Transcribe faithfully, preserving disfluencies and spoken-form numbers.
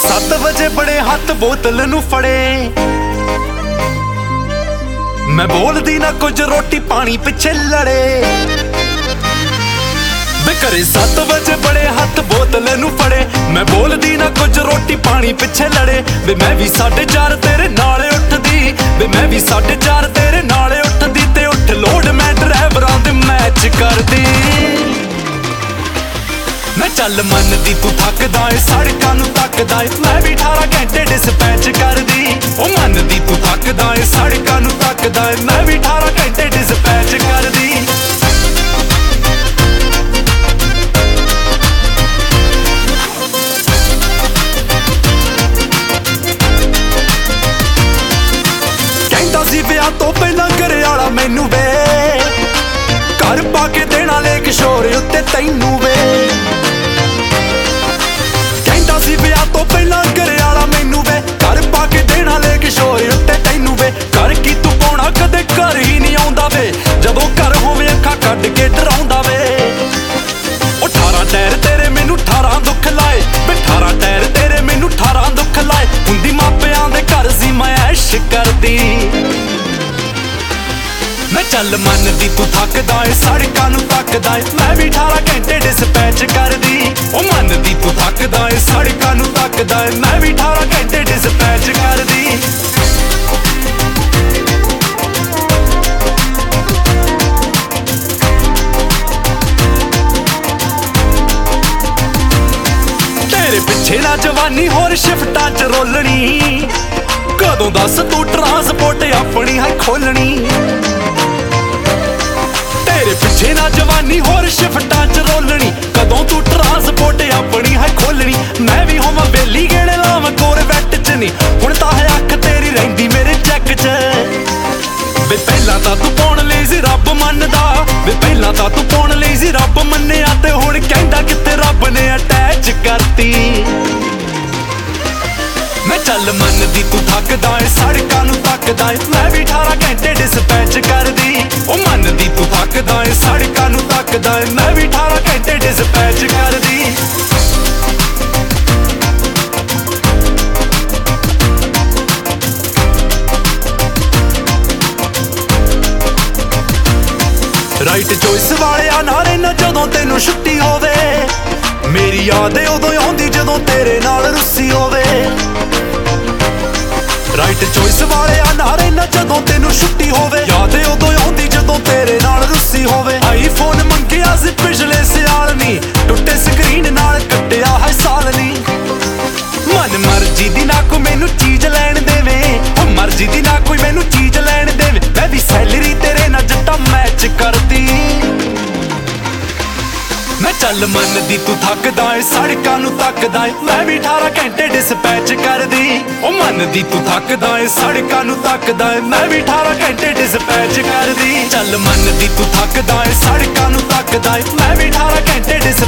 सत्त बजे बड़े हथ बोतल नू फड़े, मैं बोलदी ना कुछ रोटी पानी पिछे लड़े। वे करे सत्त बजे बड़े हथ बोतल नू फड़े, मैं बोलदी ना कुछ रोटी पानी पिछे लड़े। वे मैं भी साढ़े चार तेरे नाले उठदी, वे मैं भी साढ़े चार तेरे नाले उठदी, ते उठ लोड मैं ड्राइवरां दे मैच करदी। मैं चल मनदी तू थकदा ए सड़कां नू तकदा ए, मैं भी अठारह घंटे डिस्पैच करदी। ओ मनदी तू थकदा ए सड़कां नू तकदा ए, मैं भी अठारह घंटे डिस्पैच करदी। कहंदा सी विआह तो पहलां घरे वाला मैनू वे, घर पा के देना ले किशोर उत्ते तैनू वे। विआह तो पहला घरे वाला मैनू वे, घर पा के देना ले किशोर उत्ते तैनू वे। घर की तू पाउणा कदे घर ही नहीं आउंदा वे, जदों घर होवे अखां कढ के डराउंदा वे। ओ अठारह टायर तेरे मैनू अठारह दुख लाए, वे अठारह टायर तेरे मैनू अठारह दुख लाए। हुंदी मापिआं दे घर सी मैं ऐश करदी। मैं चल मनदी तू थकदा ए सड़कां नू तकदा ए, मैं भी अठारह घंटे डिस्पैच करदी। ओ मनदी तू थकदा ए सड़कां नू तकदा ए, मैं भी अठारह घंटे डिस्पैच करदी। तेरे पिछे ना जवानी होर शिफ्टां च रोलनी, कदों दस तू ट्रांसपोर्ट अपनी है खोलनी। तेरे पिछे ना जवानी होर शिफ्टां च रोलनी, कदों तू ट्रांसपोर्ट अपनी है खोलनी। मैं भी होवां बेली गेड़े लावां कोरवैट च नी, हुण तां है अख तेरी रहिंदी मेरे चैक च। वे पहलां तां तू पाउण लई सी रब मनदा, वे पहलां तां तू पाउण लई सी रब मन्निआ, ते हुण कहंदा किते रब ने अटैच करती। मैं चल मनदी तू थकदा ए सड़कां नू तकदा ए, मैं भी अठारह घंटे डिस्पैच करदी। ओ मनदी तू थकदा ए सड़कां नू तकदा ए, मैं भी अठारह घंटे डिस्पैच करदी। राइट चॉइस वालिया नारे ना जदों तैनू छुट्टी होवे, मेरी याद उदों आउंदी जदों तेरे नाल रुस्सी होवे। राइट चॉइस वालिया नारे ना जदों तैनू छुट्टी होवे, याद उदों आउंदी जदों तेरे नाल रुस्सी होवे। आईफोन मंगिया सी पिछले सियाल नी, टुੱਟੇ स्क्रीन नाल कट्टिया है साल नी। मन मर्जी दी ना कोई मैनू चीज लैण देवे, ओ मर्जी दी ना कोई मैनू चीज लैण देवे, मैं भी सैलरी तेरे नाल जट्टा मैच करदी। मैं चल मनदी तू थकदा ए सड़कां नू तकदा ए, मैं भी अठारह घंटे डिस्पैच करदी। ओ मनदी तू थकदा ए सड़कां नू तकदा ए, मैं भी अठारह घंटे डिस्पैच करदी। चल मनदी तू थकदा ए सड़कां नू तकदा ए, मैं भी अठारह घंटे डिस